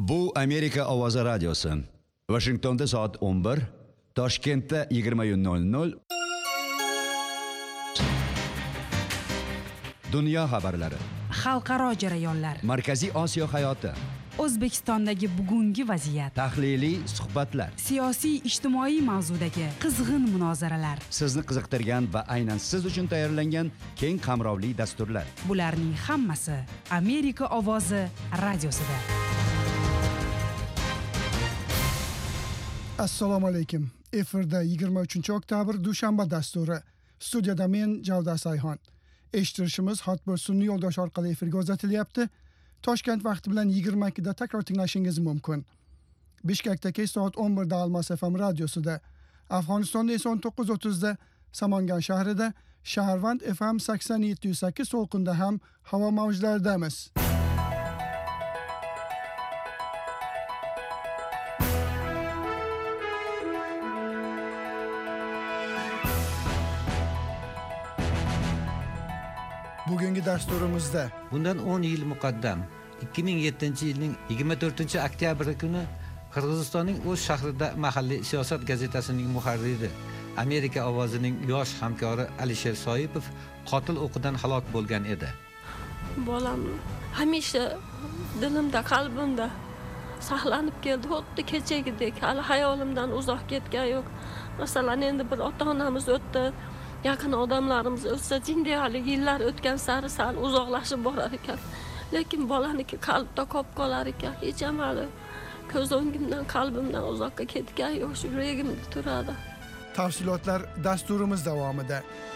Bu Amerika Ovozi radiosi. Washingtonda soat 11, Toshkentda 20:00. Dunyo xabarlari. Xalqaro jarayonlar. Markaziy Osiyo hayoti. O'zbekistondagi bugungi vaziyat. Tahliliy suhbatlar. Siyosiy, ijtimoiy mavzudagi qizg'in munozaralar. Sizni qiziqtirgan va aynan siz uchun tayyorlangan keng qamrovli dasturlar. Bularning hammasi Amerika Ovozi radiosida. Assalomu alaykum. Efirda 23-oktyabr dushanba dasturi. Studiyada men Javda Sayxon. Eshittirishimiz hotbir sun'iy yo'ldosh orqali efirga uzatilyapti. Toshkent vaqti bilan 22 da takror tinglashingiz mumkin. Bishkekda kech soat 11 da Almas FM radiosida, Afg'onistonda esa 19:30 da Samangan shahrida, Shaharvand FM 87.8 to'lqinda ham havo mavjlaridamiz. Bugungi dasturimizda bundan 10 yil muqaddam 2007-yilning 24-oktyabr kuni Qirg'izistonning o'z shahrida mahalliy siyosat gazetasining muharriri, Amerika Ovozining yosh hamkori Alisher Soipov qotil o'qidan halok bo'lgan edi. Bolam hamisha dilimda, qalbimda saqlanib keldi. Xuddi kechagidek, hali hayolimdan uzoq ketgan yo'q. Masalan, endi bir ota-onamiz o'tdi. Yaqin odamlarimiz o'tsa, jindiyalik yillar o'tgan sari sal uzoqlashib borar ekan. Lekin bolaniki qalbda qolib qolar ekan. Hech amali ko'z o'ngimdan, qalbimdan uzoqqa ketgan yo'q, shu yuragimda turadi. Tafsilotlar dasturimiz davomida.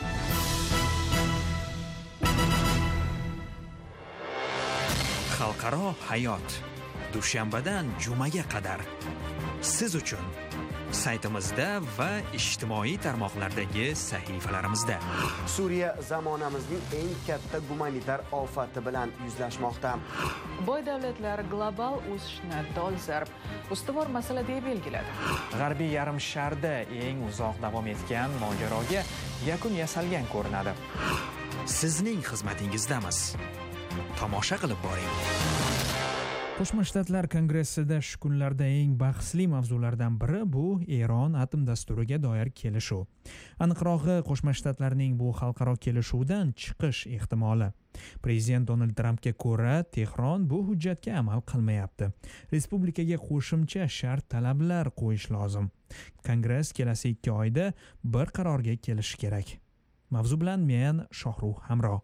Xalqaro hayot. Dushanbadan jumaga qadar siz uchun saytimizda va ijtimoiy tarmoqlardagi sahifalarimizda. Suriya zamonamizning eng katta gumanitar ofati bilan yuzlashmoqda. Boy davlatlar global o'sishni dolzarb ustuvor masala deb belgiladi. G'arbiy yarim sharda eng uzoq davom etgan mojaroga yakun yasalgan ko'rinadi. Sizning xizmatingizdamiz. Tomosha qilib boring. Qo'shma Shtatlar Kongressida shu kunlarda eng bahsli mavzulardan biri bu Eron atom dasturiga doir kelishuv. Aniqrog'i, Qo'shma Shtatlarning bu xalqaro kelishuvdan chiqish ehtimoli. Prezident Donald Trampga ko'ra, Tehron bu hujjatga amal qilmayapti. Respublikaga qo'shimcha shart talablar qo'yish lozim. Kongress kelasi 2 oyda bir qarorga kelishi kerak. Mavzu bilan men Shohruh Hamro.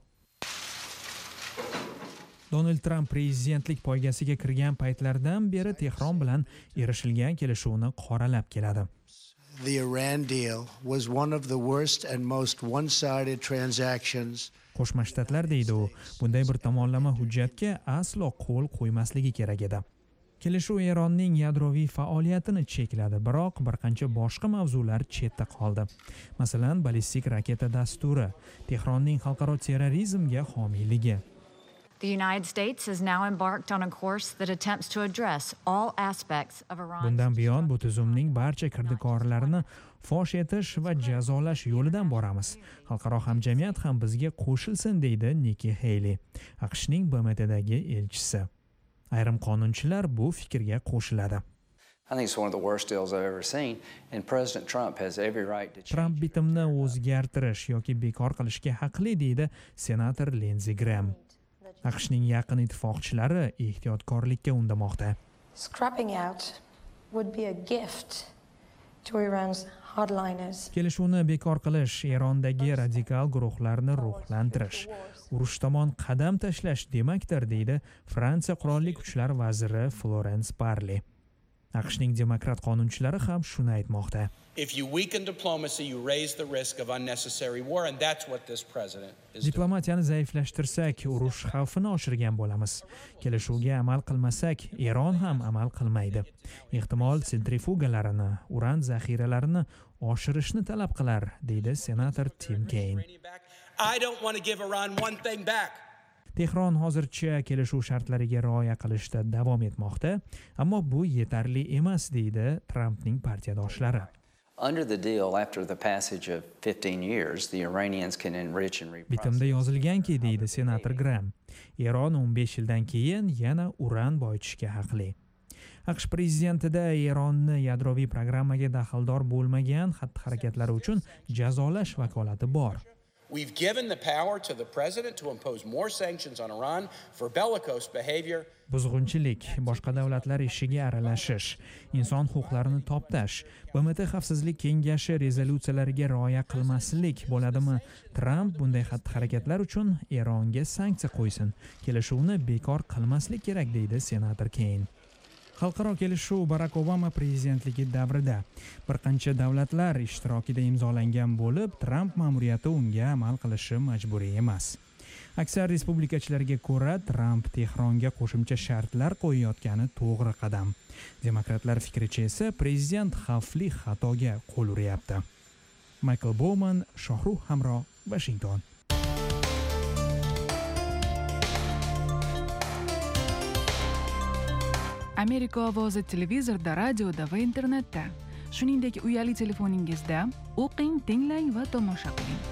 Donald Trump prezidentlik poygasiga kirgan paytlardan beri Tehron bilan erishilgan kelishuvni qoralab keladi. The Iran deal was one of the worst and most one-sided transactions. Qo'shma Shtatlar deydi u, bunday bir tomonlama hujjatga aslo qo'l qo'ymasligi kerak edi. Kelishuv Eronning yadroviy faoliyatini chekladi, biroq bir qancha boshqa mavzular chetda qoldi. Masalan, ballistik raketa dasturi, Tehronning xalqaro terrorizmga homiyligi. The United States has now embarked on a course that attempts to address all aspects of Iran's. Bundan buyon bu tuzumning barcha kirdikorlarini fosh etish va jazolash yo'lidan boramiz. Xalqaro hamjamiyat ham bizga qo'shilsin, deydi Nikki Haley, AQShning BMTdagi elchisi. Ayrim qonunchilar bu fikrga qo'shiladi. I think it's one of the worst deals I've ever seen, and President Trump has every right to change. Trump bitimni o'zgartirish yoki bekor qilishga haqli, deydi senator Lindsey Graham. AQShning yaqin ittifoqchilari ehtiyotkorlikka undamoqda. Scrapping out would be a gift to Iran's hardliners. Kelishuvni bekor qilish Erondagi radikal guruhlarni ruhlantirish, urush tomon qadam tashlash demakdir, deydi Fransiya qurolli kuchlar vaziri Florence Parly. AQShning demokrat qonunchilari ham shuni aytmoqda. If you weaken diplomacy, you raise the risk of unnecessary war, and that's what this president is doing. Diplomatiyani zaiflashtirsak, urush xavfini oshirgan bo'lamiz. Kelishuvga amal qilmasak, Eron ham amal qilmaydi. Ehtimol sentrifugalarini, uran zaxiralarini oshirishni talab qilar, deydi senator Tim Kaine. I don't want to give Iran one thing back. Tehron hozircha kelishuv shartlariga rioya qilishda davom etmoqda, ammo bu yetarli emas, deydi Trumpning partiyadoshlari. Under the deal, after the passage of 15 years, the Iranians can enrich and reprocess. Bitimda yozilganki, deydi senator Graham, Eron 15 yildan keyin yana uran boyitishga haqli. AQSh prezidentida Eronni yadroviy programmaga daxldor bo'lmagan xatti-harakatlari uchun jazolash vakolati bor. We've given the power to the president to impose more sanctions on Iran for bellicose behavior. Buzg'unchilik, boshqa davlatlar ishiga aralashish, inson huquqlarini toptash, BMT Xavfsizlik kengashi rezolyutsiyalariga rioya qilmaslik bo'ladimi? Tramp bunday xatti-harakatlar uchun Eronga sanksiya qo'ysin, kelishuvni bekor qilmaslik kerak, deydi senator Keyn. Xalqaro kelishuv Barack Obama prezidentligi davrida bir qancha davlatlar ishtirokida imzolangan bo'lib, Tramp ma'muriyati unga amal qilishi majburiy emas. Aksar respublikachilarga ko'ra, Tramp Tehronga qo'shimcha shartlar qo'yayotgani to'g'ri qadam. Demokratlar fikricha esa prezident xavfli xatoga qo'l uryapti. Michael Bowman, Shohruh Hamro, Washington. Amerika ovozi televizorda, radioda va internetda, shuningdek uyali telefoningizda o'qing, tinglang va tomosha qiling.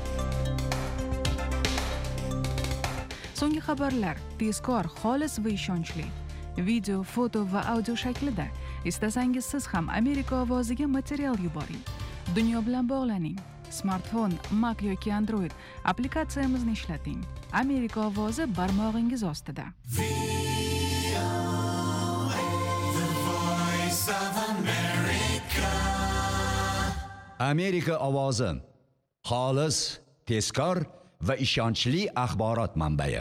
So'nggi xabarlar tezkor, xolis va ishonchli. Video, foto va audio shaklida. Istasangiz siz ham Amerika ovoziga material yuboring. Dunyo bilan bog'laning. Smartfon, Mac yoki Android applikatsiyamizni ishlating. Amerika ovozi barmog'ingiz ostida. Amerika ovozi xolis, tezkor va ishonchli axborot manbai.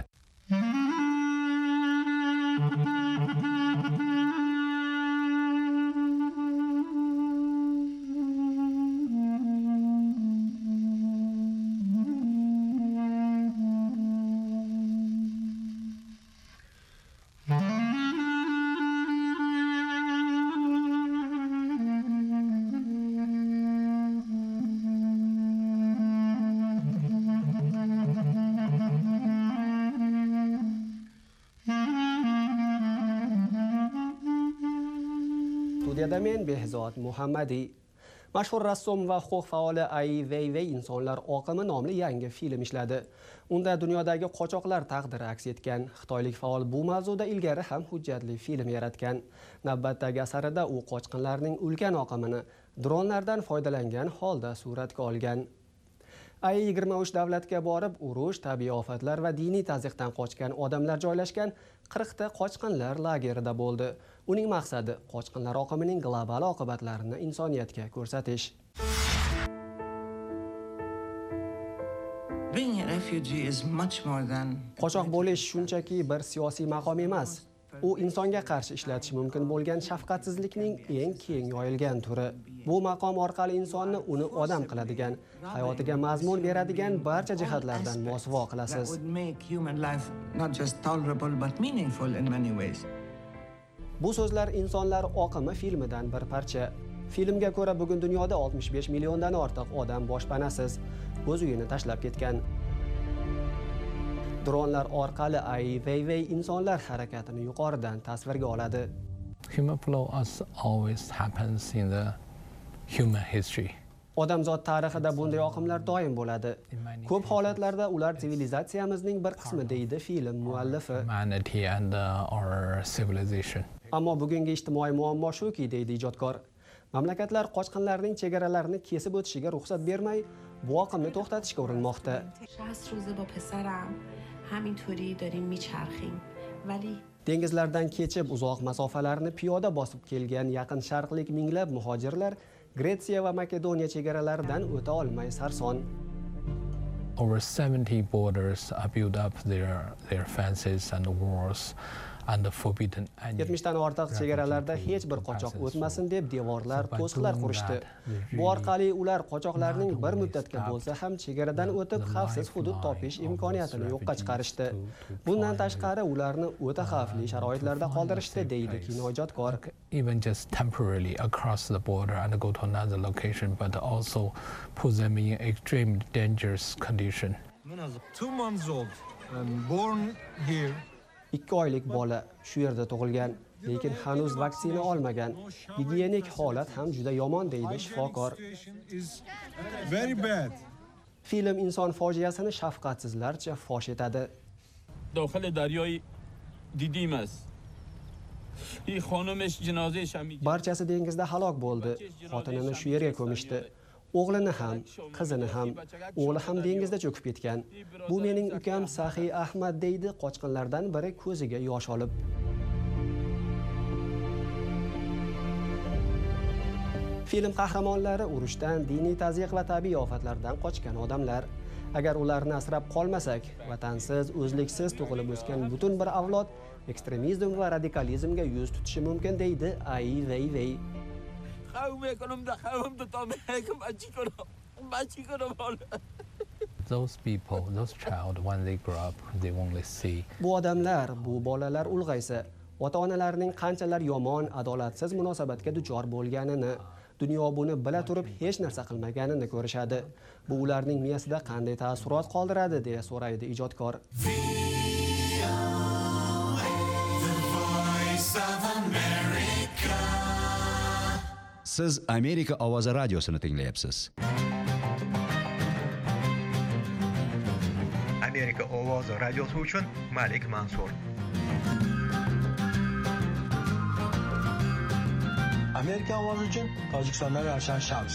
Studiyada men Behzod Muhammadi. Mashhur rassom va huquq faoli Ai Weiwei insonlar oqimi nomli yangi film ishladi. Unda dunyodagi qochoqlar taqdiri aks etgan. Xitoylik faol bu mavzuda ilgari ham hujjatli film yaratgan. Navbatdagi asarida u qochqinlarning ulkan oqimini dronlardan foydalangan holda suratga olgan. Ai 23 davlatga borib, urush, tabiiy ofatlar va diniy tazyiqdan qochgan odamlar joylashgan 40 ta qochqinlar lagerida bo'ldi. Uning maqsadi qochqinlar oqimining global oqibatlarini insoniyatga ko'rsatish. Qochoq bo'lish shunchaki bir siyosiy maqom emas. U insonga qarshi ishlatish mumkin bo'lgan shafqatsizlikning eng keng yoyilgan turi. Bu maqom orqali insonni uni odam qiladigan, hayotiga mazmun beradigan barcha jihatlardan mosuvo qilasiz. Bu so'zlar Insonlar oqimi filmidan bir parcha. Filmga ko'ra bugun dunyoda 65 milliondan ortiq odam boshpanasiz, o'z uyini tashlab ketgan. Dronlar orqali Ai Weiwei insonlar harakatini yuqoridan tasvirga oladi. Human flow always happens in the human history. Odamzod tarixida bunday oqimlar doim bo'ladi. Ko'p holatlarda ular sivilizatsiyamizning bir qismi, deydi film muallifi. Humanity and our civilization. Ammo bugungi ijtimoiy muammo shuki, deydi ijodkor. Mamlakatlar qochqinlarning chegaralarini kesib o'tishiga ruxsat bermay, bu oqimni to'xtatishga urinmoqda. 60 روزه با پسرم همینطوری داریم میچرخیم ولی Dengizlardan kechib uzoq masofalarni piyoda bosib kelgan yaqin sharqlik minglab muhojirlar Gretsiya va Makedoniya chegaralaridan o'ta olmay sarson. Over 70 borders are built up their fences and walls and the forbidden. 70 dan ortiq chegaralarda hech bir qochoq o'tmasin deb devorlar, to'siqlar qurishdi. Bu orqali ular qochoqlarning bir muddatga bo'lsa ham chegaradan o'tib xavfsiz hudud topish imkoniyatini yo'qqa chiqarishdi. Bundan tashqari ularni o'ta xavfli sharoitlarda qoldirishdi, deydi kinoijodkor. Even just temporarily across the border and go to another location, but also put them in extreme dangerous condition. 2 months old and born here. 2 oylik bola shu yerda tug'ilgan, lekin hanuz vaksina olmagan. Gigiyenik holat ham juda yomon, deydi shifokor. Very bad. Film inson fojiasini shafqatsizlarcha fosh etadi. داخل دریای دیدیم است Barchasi dengizda halok bo'ldi. Xotinini shu yerga ko'mishdi. O'g'lini ham, qizini ham, o'g'li ham dengizda cho'kib ketgan. Bu mening ukam Saxiy Ahmad deydi qochqinlardan biri ko'ziga yosh olib. Film qahramonlari urushdan, diniy tazyiq va tabiiy ofatlardan qochgan odamlar. Agar ularni asrab qolmasak, vatansiz, o'zliksiz tug'ilib o'sgan butun bir avlod ekstremizm va radikalizmga yuz tutishi mumkin deydi Ai Weiwei. Those people, those child, when they grow up, they only see. Bu odamlar, bu bolalar ulg'aysa, ota-onalarining qanchalar yomon, adolatsiz munosabatga duchor bo'lganini, dunyo buni bila turib hech narsa qilmaganini ko'rishadi. Bu ularning miyasida qanday taassurot qoldiradi deya so'raydi ijodkor. Siz Amerika ovozi radiosini tinglayapsiz. Amerika ovozi radiosi uchun Malik Mansur. Amerika ovozi uchun Tojikistondan Ravshan Shams.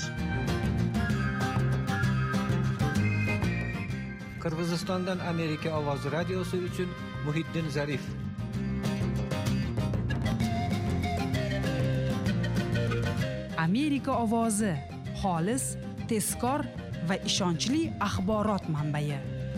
Qirg'izistondan Amerika ovozi radiosi uchun Muhiddin Zarif. Amerika ovozi xolis, tezkor va ishonchli axborot manbai.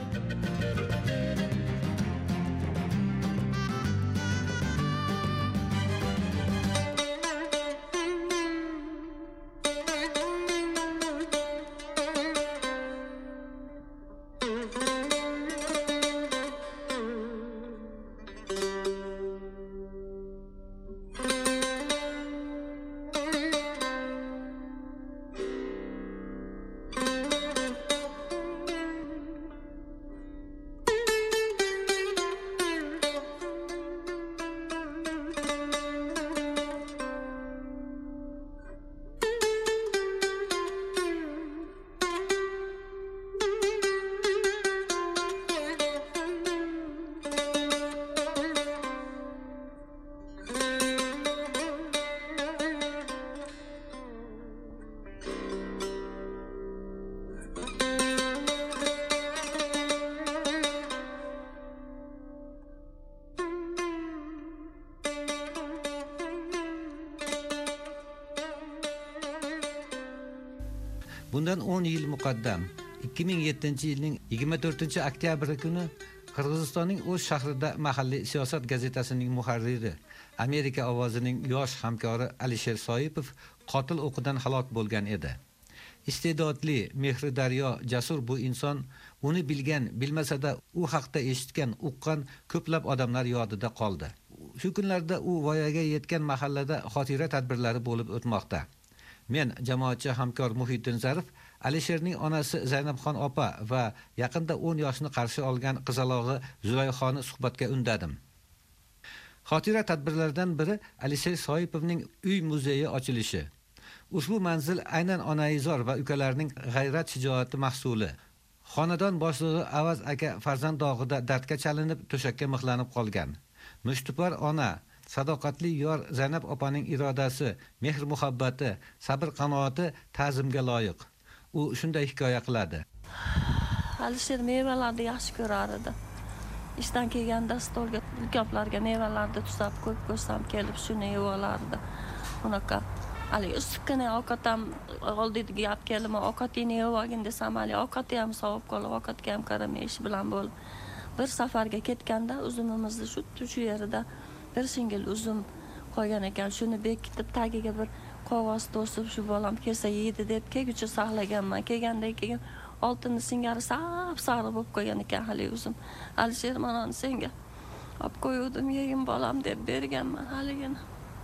Bundan 10 yil muqaddam 2007-yilning 24-oktyabr kuni Qirg'izistonning O'sh shahrida mahalliy siyosat gazetasining muharriri, Amerika ovozining yosh hamkori Alisher Soipov qotil o'qidan halok bo'lgan edi. Iste'dodli, mehridaryo, jasur bu inson uni bilgan, bilmasada u haqda eshitgan, uqqan ko'plab odamlar yodida qoldi. Shu kunlarda u voyaga yetgan mahallada xotira tadbirlari bo'lib o'tmoqda. Men jamoatchi hamkor Muhiddin Zarif Alisherning onasi Zaynabxon opa va yaqinda 10 yoshni qarshi olgan qizalog'i Zulayxoni suhbatga undadim. Xotira tadbirlaridan biri Alisher Soipovning uy muzeyi ochilishi. Ushbu manzil aynan onaizor va ukalarining g'ayrat shijoati mahsuli. Xonadon boshlig'i Avaz aka farzand dog'ida dardga chalinib to'shakka mixlanib qolgan. Mushtipar ona, sadoqatli yor Zaynab opaning irodasi, mehr muhabbati, sabr qanoati ta'zimga loyiq. U shunday hikoya qiladi. Alisher mevalarni yaxshi ko'rar edi. Ishdan kelganda stolga gaplarga mevalarni tusab ko'p ko'rsam kelib shuni yeb olardi. Unaqa Ali ustikkina ovqatam oldiga gap kelma, ovqatingni yeb olgin desam, Ali ovqati ham sovib qolib, ovqatga ham qaramay ish bilan bo'lib. Bir safarga ketganda uzumimizni shu yerida bir singil uzum qo'ygan ekan, shuni bekitib tagiga bir qog'oz to'sib shu bolam kelsa yeydi deb kelgucha saqlaganman. Kelgandan keyin oltinni singari sariq bo'lib qo'ygan ekan hali uzum. Alisher mana senga olib qo'ydim, yegin bolam deb berganman haligini.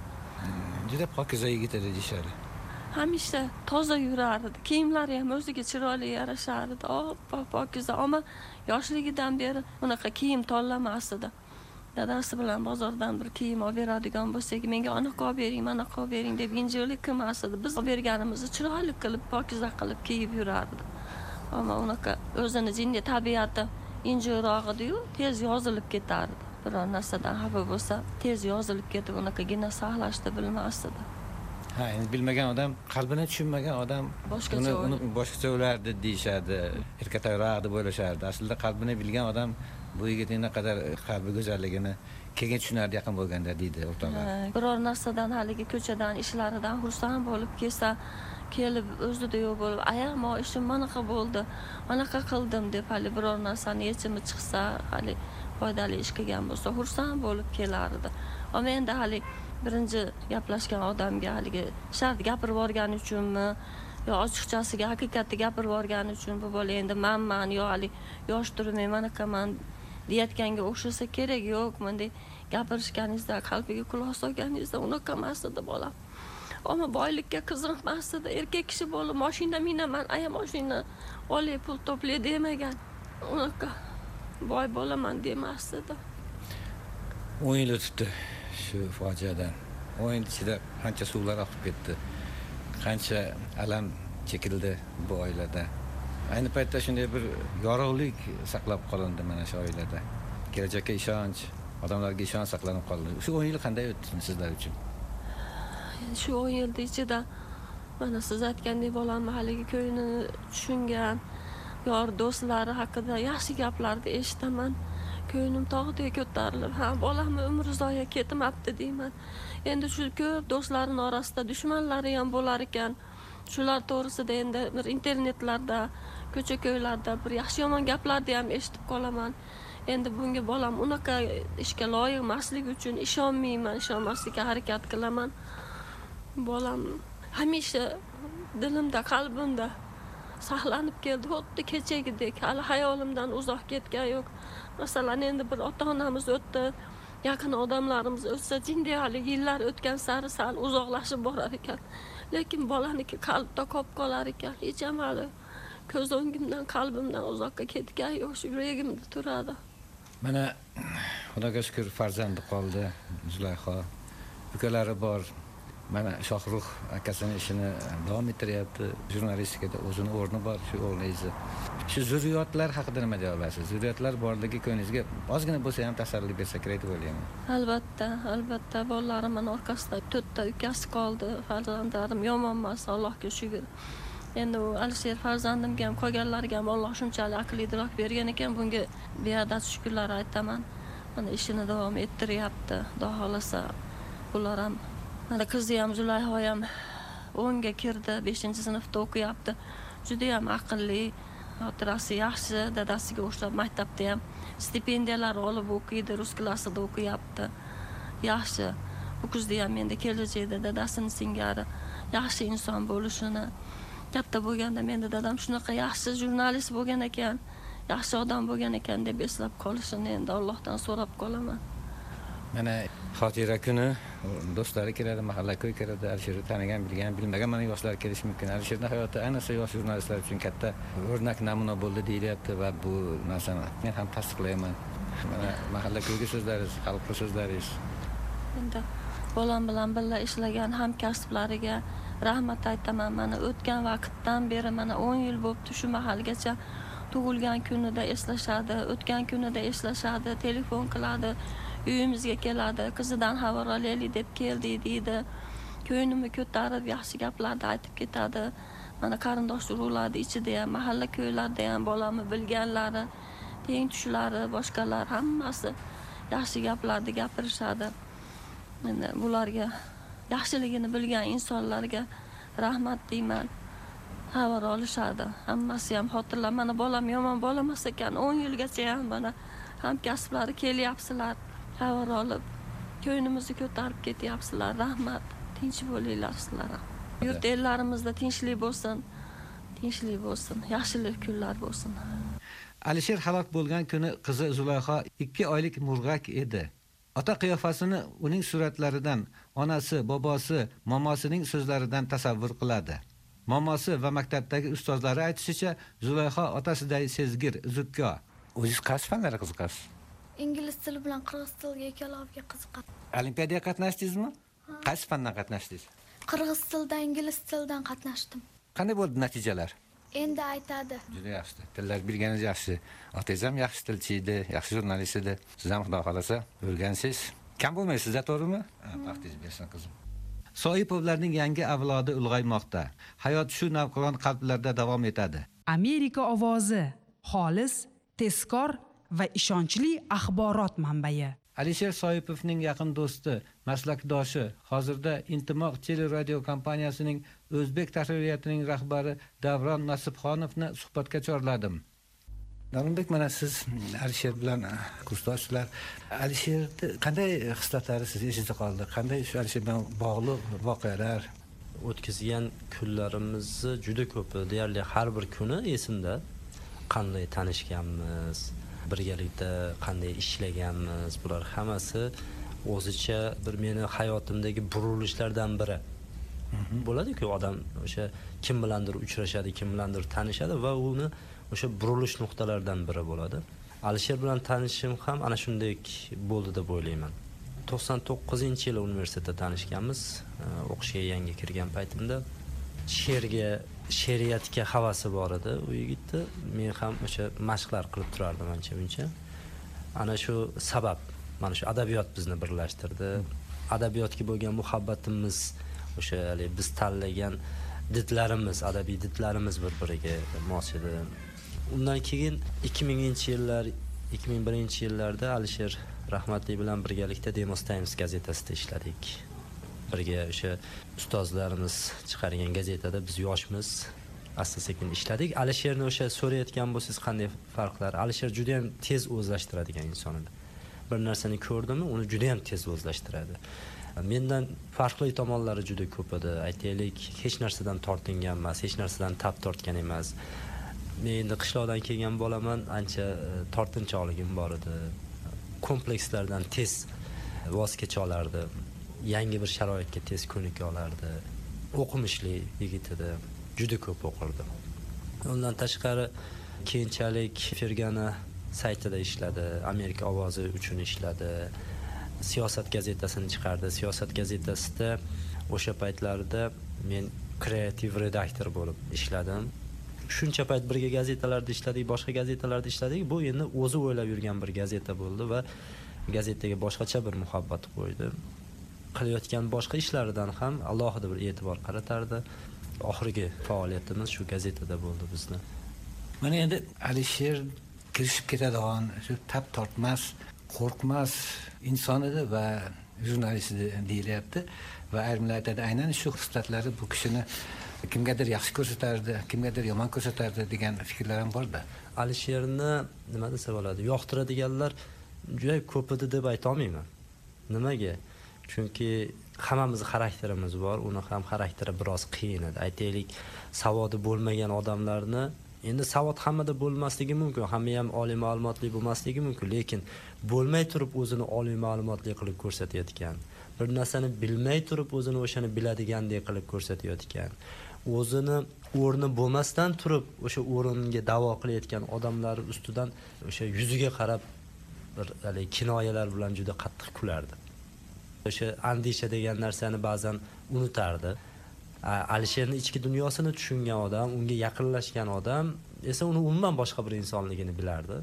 Juda pokiza yigit edi deyishadi. Hamisha toza yurardi. Kiyimlari ham o'ziga chiroyli yarashardi. Pokiza, ammo yoshligidan beri unaqa kiyim tanlamasdi. Dadasi bilan bozordan bir kiyim olib beradigan bo'lsak, menga anaqa olib bering, manaqa olib bering deb injiqlik qilmasdi. Biz olib berganimizni chiroyli qilib, pokiza qilib kiyib yurardi. Ammo unaqa o'zini jinni tabiati injiqroq edi-yu, tez yozilib ketardi. biror narsadan xafa bo'lsa tez yozilib ketib unaqagina saqlashni bilmasdi. Ha, endi bilmagan odam, qalbini tushunmagan odam uni boshqacha o'ylardi deyishadi, erkatoyroq deb o'ylashardi. Aslida qalbini bilgan odam bu yigitning naqadar qalbi go'zalligini keyin tushunardi yaqin bo'lganda deydi o'rtoqlar. Biror narsadan haligi ko'chadan ishlaridan xursand bo'lib kelsa, kelib o'zida yo'q bo'lib, "Ayam, o ishim manaqa bo'ldi, manaqa qildim" deb hali biror narsani yechimi chiqsa, hali foydali ish qilgan bo'lsa, xursand bo'lib kelardi. Ammo endi hali birinchi gaplashgan odamga haligi shart gapirib yuborgani uchunmi yo ochiqchasiga haqiqatni gapirib yuborgani uchun bu bola endi manman yo hali yosh turmay manaqaman deyotganga o'xshasa kerak. Yo'q, bunday gapirishganingizda qalbiga quloq solganingizda unaqa emas edi bolam. Ammo boylikka qiziqmas edi. Erkak kishi bo'lib mashina minaman, aya mashina olay, pul to'play demagan. Unaqa boy bo'laman demasdi edi. 10 yil o'tibdi shu fojiadan. 10 yil ichida qancha suvlar oqib ketdi. Qancha alam chekildi bu oilada. Ayni paytda shunday bir yorug'lik saqlab qolindi mana shu oilada. Kelajakka ishonch, odamlarga ishonch saqlanib qoldi. Shu 10 yil qanday o'tdi sizlar uchun? Shu 10 yil ichida mana siz aytgandek bolam haligi ko'yini tushungan, yor do'stlari haqida yaxshi gaplarni eshitaman. Ko'nglim tog'dek ko'tarilib, ha, bolamni umri zoya ketmabdi deyman. Endi shu ko'p do'stlarining orasida dushmanlari ham bo'lar ekan. Shular to'g'risida endi bir internetlarda, ko'cha-ko'ylarda bir yaxshi-yomon gaplarni ham eshitib qolaman. Endi bunga bolam unaqa ishga loyiq emasligi uchun ishonmayman, ishonmaslikka harakat qilaman. Bolam hamisha dilimda, qalbimda saqlanib keldi, xuddi kechagidek, hali hayolimdan uzoq ketgan yo'q. Masalan, endi bir ota-onamiz o'tdi, yaqin odamlarimiz o'tsa, jinday hali yillar o'tgan sari sal uzoqlashib borar ekan. Lekin bolaniki qalbda qolib qolar ekan. Hech ham hali ko'z o'ngimdan, qalbimdan uzoqqa ketgan yo'q, shu yuragimda turadi. Mana Xudoga shukr farzandi qoldi, Zulayho. Ukalari bor. Mana Shohruh akasining ishini davom ettiryapti. Jurnalistikada o'zining o'rni bor, shu o'g'lingiz. Shu zurriyotlar haqida nima deya olasiz? Zurriyotlar borligi ko'nglingizga ozgina bo'lsa ham tasalli bersa kerak deb o'ylayman. Albatta, albatta bolalarimning orqasida 4 ta ukasi qoldi. Farzandlarim yomon emas, Allohga shukr. Endi u Alisher farzandimga ham, qolganlarga ham Alloh shunchalik aql idrok bergan ekan, bunga beadad shukrlar aytaman. Mana ishini davom ettiryapti. Xudo xolasa bular ham mana qizi ham Zulayho ham 10 ga kirdi, 5-sinfda o'qiyapti. Juda ham aqlli, xotirasi yaxshi, dadasiga o'xshab maktabda ham stipendiyalar olib o'qiydi, rus klassida o'qiyapti. Yaxshi. Bu qizni ham endi kelajakda dadasini singari yaxshi inson bo'lishini, katta bo'lganda menda dadam shunaqa yaxshi jurnalist bo'lgan ekan, yaxshi odam bo'lgan ekan deb eslab qolishini endi Allohdan so'rab qolaman. Mana xotira kuni do'stlari keladi, mahalla-ko'y keladi, Alisherni tanigan, bilgan, bilmagan mana yoshlar kelishi mumkin. Alisherning hayoti ayniqsa yosh jurnalistlar uchun katta o'rnak namuna bo'ldi deyilyapti va bu narsani men ham tasdiqlayman. Mana mahalla-ko'yga so'zlaringiz, xalqqa so'zlaringiz. Endi bolam bilan birga ishlagan hamkasblariga rahmat aytaman. Mana o'tgan vaqtdan beri mana 10 yil bo'libdi shu mahalgacha tug'ilgan kunida eslashadi, o'tgan kunida eslashadi, telefon qiladi. Uyimizga keladi, qizidan xabar olaylik deb keldi deydi. Ko'nglimni ko'tarib yaxshi gaplarni aytib ketadi. Mana qarindosh urug'larni ichida ham, mahalla ko'ylarda ham bolamni bilganlari, teng tushlari, boshqalar hammasi yaxshi gaplarni gapirishadi. Mana bularga, yaxshiligini bilgan insonlarga rahmat deyman. Xabar olishadi. Hammasi ham xotirlar. Mana bolam yomon bo'lamas ekan, 10 yilgacha ham mana hamkasblari kelyapsizlar. Xabar olib, ko'nglimizni ko'tarib ketyapsizlar. Rahmat. Tinch bo'linglar sizlar ham. Yurt ellarimizda tinchlik bo'lsin. Tinchlik bo'lsin. Yaxshilik kunlar bo'lsin. Alisher halok bo'lgan kuni qizi Zulayho 2 oylik murg'ak edi. Ota qiyofasini uning suratlaridan, onasi, bobosi, momosining so'zlaridan tasavvur qiladi. Momosi va maktabdagi ustozlari aytishicha, Zulayho otasiday sezgir, zukko. O'zingiz qaysi fanlarga qiziqasiz? Ingliz tili bilan qirg'iz tiliga ikkaloviga qiziqaman. Olimpiadaga qatnashdingizmi? Qaysi fandan qatnashdingiz? Qirg'iz tilidan, ingliz tilidan qatnashdim. Qanday bo'ldi natijalar? Endi aytadi. Juda yaxshi. Tillar bilganingiz yaxshi. Otangiz ham yaxshi tilchi edi, yaxshi jurnalist edi. Siz ham xudo xolasa o'rgansiz. Kam bo'lmaysiz, to'g'rimi? Vaqtingiz bersin qizim. Soipovlarning yangi avlodi ulg'aymoqda. Hayot shu navqiron qalblarda davom etadi. Amerika ovozi xolis, tezkor va ishonchli axborot manbai. Alisher Soipovning yaqin do'sti, maslakdoshi, hozirda Intimoq teleradio kompaniyasining O'zbek tahririyatining rahbari Davron Nasibxonovni suhbatga chorladim. Davronbek, mana siz Alisher bilan kursdoshilar. Alisherni qanday hislatlari siz esingizda qoldi? Qanday shu Alisher bilan bog'liq voqealar? O'tkazgan kunlarimizni juda ko'p, deyarli har bir kuni esimda. Qanday tanishganmiz, birgalikda qanday ishlaganmiz, bular hammasi o'zicha bir meni hayotimdagi burilishlardan biri. Bo'ladi-ku, odam o'sha kim bilandir uchrashadi, kim bilandir tanishadi va uni o'sha burilish nuqtalaridan biri bo'ladi. Alisher bilan tanishishim ham ana shunday bo'ldi deb o'ylayman. 99-yili universitetda tanishganmiz. O'qishga yangi kirgan paytimda she'riyatga havasi bor edi u yigitni. Men ham o'sha mashqlar qilib turardim ancha-muncha. Ana shu sabab, mana shu adabiyot bizni birlashtirdi. Adabiyotga bo'lgan muhabbatimiz, o'sha biz tanlagan didlarimiz, adabiy didlarimiz bir-biriga mos edi. Undan keyin 2001-yillarda Alisher rahmatli bilan birgalikda Demos Times gazetasida ishladik. Birga o'sha ustozlarimiz chiqargan gazetada biz yoshmiz, asta-sekin ishladik. Alisherni o'sha so'rayotgan bo'lsangiz qanday farqlar? Alisher juda ham tez o'zlashtiradigan inson edi. Bir narsani ko'rdimi, uni juda ham tez o'zlashtiradi. Mendan farqli tomonlari juda ko'p edi. Aytaylik, hech narsadan tortingan emas, hech narsadan tap tortgan emas. Men endi qishloqdan kelgan bolaman, ancha tortinchoqligim bor edi. Komplekslardan tez voz kecha olardi. Yangi bir sharoitga tez ko'nika olardi. O'qimishli yigit edi. Juda ko'p o'qirdi. Undan tashqari keyinchalik Fergana saytida ishladi, Amerika ovozi uchun ishladi. Siyosat gazetasini chiqardi. Siyosat gazetasida o'sha paytlarda men kreativ redaktor bo'lib ishladim. Shuncha payt birga gazetalarda ishladik, boshqa gazetalarda ishladik. Bu endi o'zi o'ylab yurgan bir gazeta bo'ldi va gazetaga boshqacha bir muhabbat qo'ydi. Qilayotgan boshqa ishlaridan ham alohida bir e'tibor qaratardi. Oxirgi faoliyatimiz shu gazetada bo'ldi bizni. Mana endi Alisher kirishib ketadigan, shu tap tortmas, qo'rqmas inson edi va jurnalist deyilyapti va ayrimlar aytadi, aynan shu xislatlari bu kishini kimgadir yaxshi ko'rsatardi, kimgadir yomon ko'rsatardi degan fikrlar ham bor-da. Alisherni nima desa bo'ladi? Yoqtiradiganlar juda ko'p edi deb ayta olmayman. Nimaga? Chunki hammamizning xarakterimiz bor, uni ham xarakteri biroz qiyin edi. Aytaylik, savodi bo'lmagan odamlarni, endi savod hammada bo'lmasligi mumkin, hamma ham oliy ma'lumotli bo'lmasligi mumkin, lekin bo'lmay turib o'zini oliy ma'lumotli qilib ko'rsatayotgan, bir narsani bilmay turib o'zini o'shani biladigandek qilib ko'rsatayotgan, o'zini o'rni bo'lmasdan turib o'sha o'ringa da'vo qilayotgan odamlar ustidan o'sha yuziga qarab bir kinoyalar bilan juda qattiq kulardi. O'sha andisha degan narsani ba'zan unutardi. Alisherning ichki dunyosini tushungan odam, unga yaqinlashgan odam esa uni umuman boshqa bir insonligini bilardi.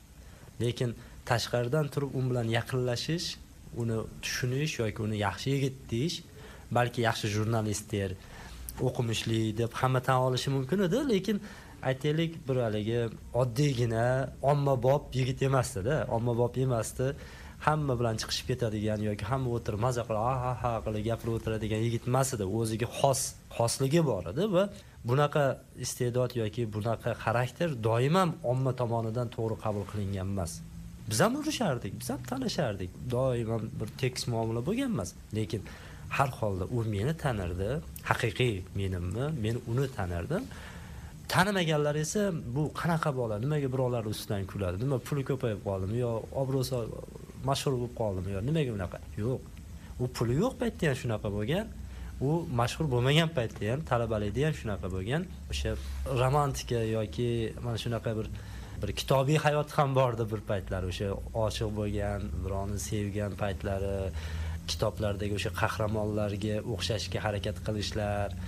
Lekin tashqaridan turib u bilan yaqinlashish, uni tushunish yoki uni yaxshi yigit deyish, balki yaxshi jurnalist der, o'qimishli deb hamma tan olishi mumkin edi, lekin aytaylik bir haligi oddiygina ommabop yigit emasdi-da, ommabop emasdi. Hamma bilan chiqishib ketadigan yoki hamma o'tirib maza qilib ha qilib gapirib o'tiradigan yigit emas edi. O'ziga xosligi bor edi va bunaqa iste'dod yoki bunaqa xarakter doim omma tomonidan to'g'ri qabul qilingan emas. Biz ham urishardik, biz ham tanishardik. Doim bir tekis muomala bo'lgan emas. Lekin har holda u meni tanirdi, haqiqiy menimmi, men uni tanirdim. Tanimaganlar esa bu qanaqa bola, nimaga birovlar ustidan kuladi, nima puli ko'payib qoldimi yo obro'si mashhur bo'lib qoldimi yo nimaga unaqa? Yo'q. U puli yo'q paytda ham shunaqa bo'lgan. U mashhur bo'lmagan paytda ham, talabalikda ham shunaqa bo'lgan. O'sha romantika yoki mana shunaqa bir kitobiy hayot ham bordi bir paytlar. O'sha oshiq bo'lgan, birovni sevgan paytlari, kitoblardagi o'sha qahramonlarga o'xshashga harakat qilishlar.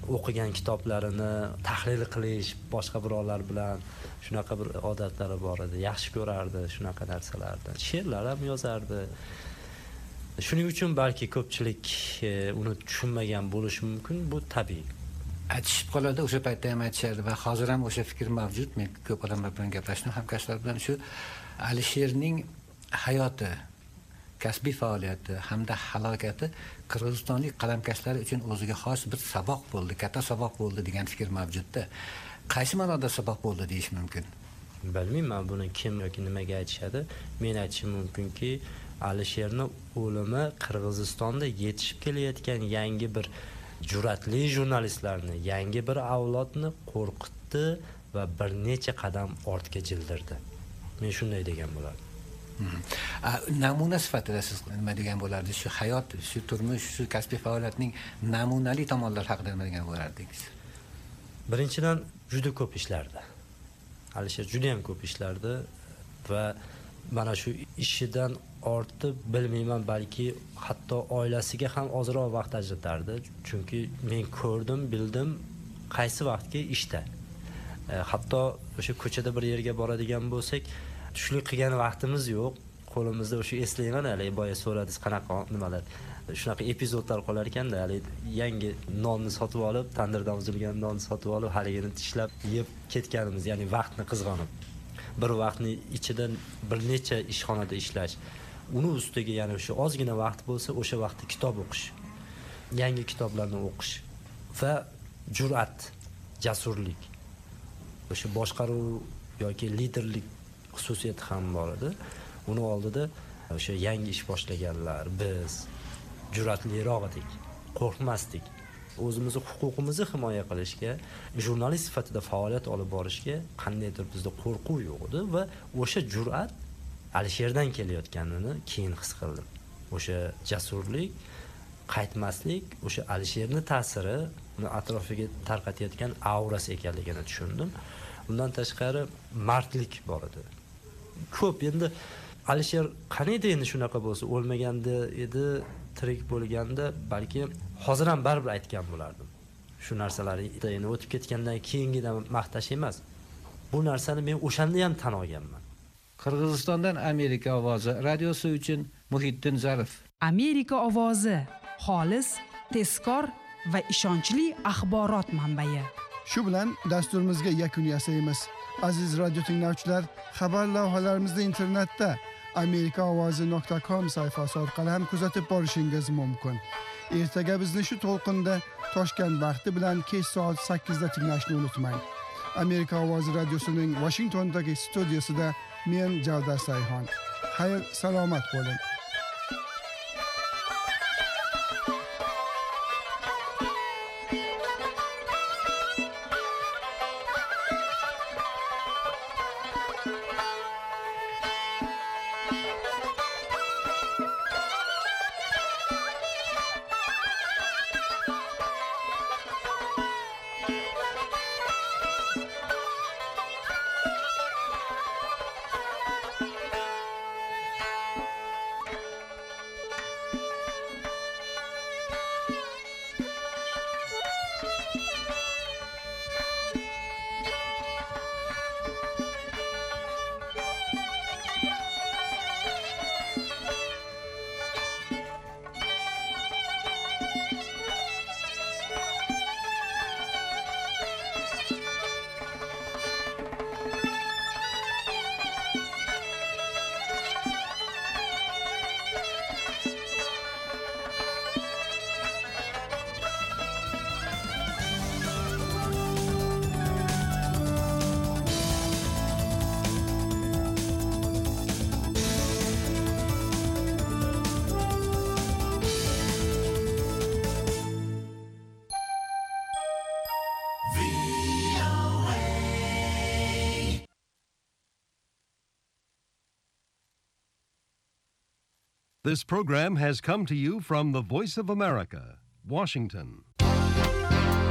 o'qigan kitoblarini tahlil qilish, boshqa birovlar bilan shunaqa bir odatlari bor edi. Yaxshi ko'rardi shunaqa narsalarni. She'rlar ham yozardi. Shuning uchun balki ko'pchilik uni tushunmagan bo'lishi mumkin, bu tabiiy. Aytishib qoladi, o'sha paytda ham aytishardi va hozir ham o'sha fikr mavjud. Men ko'p odamlar bilan gaplashdim, hamkasblar bilan shu Alisherning hayoti, kasbiy faoliyati hamda halokati qirg'izistonlik qalamkashlar uchun o'ziga xos bir saboq bo'ldi, katta saboq bo'ldi degan fikr mavjudda. Qaysi ma'noda saboq bo'ldi deyish mumkin? Bilmayman buni kim yoki nimaga aytishadi. Men aytishim mumkinki, Alisherning o'limi Qirg'izistonda yetishib kelayotgan yangi bir jur'atli jurnalistlarni, yangi bir avlodni qo'rqitdi va bir necha qadam ortga jildirdi. Men shunday degan bo'lardim. Namuna sifatida siz nima degan bo'lardingiz? Shu hayot, shu turmush, shu kasbiy faoliyatning namunali tomonlari haqida nima degan bo'lardingiz? Birinchidan juda ko'p ishlardi. Alisher juda ham ko'p ishlardi va mana shu ishidan ortib bilmayman, balki hatto oilasiga ham ozroq vaqt ajratardi. Chunki men ko'rdim, bildim qaysi vaqtga ishda. Hatto o'sha ko'chada bir yerga boradigan bo'lsak, tushlik qilgan vaqtimiz yo'q. Qo'limizda o'sha eslayman, hali boya so'radingiz qanaqa nimalar. Shunaqa epizodlar qolar ekanda, hali yangi nonni sotib olib, tandirdan uzilgan nonni sotib olib, haligini tishlab yeb ketganimiz, ya'ni vaqtni qizg'onib. Bir vaqtni ichida bir necha ishxonada ishlash. Uni ustiga yana o'sha ozgina vaqt bo'lsa, o'sha vaqtda kitob o'qish, yangi kitoblarni o'qish va jur'at, jasurlik. O'sha boshqaruv yoki liderlik xususiyati ham bor edi. Uni oldida o'sha yangi ish boshlaganlar, biz jur'atliroq edik, qo'rqmasdik. O'zimizni huquqimizni himoya qilishga, jurnalist sifatida faoliyat olib borishga qandaydir bizda qo'rquv yo'q edi va o'sha jur'at Alisherdan kelayotganini keyin his qildim. O'sha jasurlik, qaytmaslik, o'sha Alisherning ta'siri, uni atrofiga tarqatayotgan aurasi ekanligini tushundim. Bundan tashqari mardlik bor edi. Ko'p endi Alisher qaniydi endi shunaqa bo'lsa, o'lmaganda edi, tirik bo'lganda balki hozir ham baribir aytgan bo'lardim. Shu narsalarni endi o'tib ketgandan keyingidan maqtash emas. Bu narsani men o'shanda ham tan olganman. Qirg'izistondan Amerika ovozi radiosi uchun Muhiddin Zarif. Amerika ovozi xolis, tezkor va ishonchli axborot manbai. Shu bilan dasturimizga yakun yasaymiz. Aziz radio tinglovchilar, xabar lavhalarimizni internetda amerikaovozi.com sayfasi orqali ham kuzatib borishingiz mumkin. Ertaga bizni shu to'lqinda Toshkent vaqti bilan kech soat 8 da tinglashni unutmang. Amerika ovozi radiosining Washingtondagi studiyasida men Javdar Sayxon. Xayr, salomat bo'ling. This program has come to you from the Voice of America, Washington.